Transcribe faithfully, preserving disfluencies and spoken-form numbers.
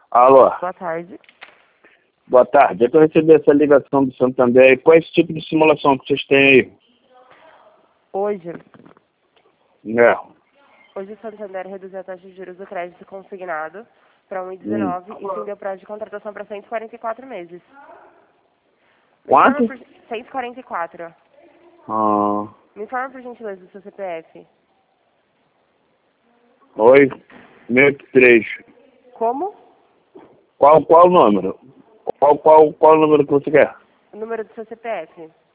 Alô, Boa tarde. boa tarde. Eu recebi essa ligação do Santander. Qual é esse tipo de simulação que vocês têm aí? Hoje, É. hoje o Santander reduziu a taxa de juros do crédito consignado para um vírgula Hum. dezenove e estendeu o prazo de contratação para cento e quarenta e quatro meses. Me Quanto? informa por... cento e quarenta e quatro. Ah, Me informa por gentileza do seu C P F. oi, meio que três. Como? Qual, qual o número? Qual, qual, qual o número que você quer? O número do seu C P F.